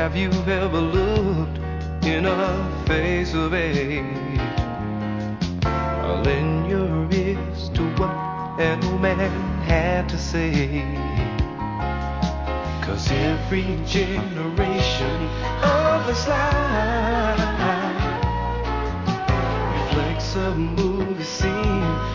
Have you ever looked in a face of age? I'll lend your ears to what an old man had to say. 'Cause every generation of his life reflects a movie scene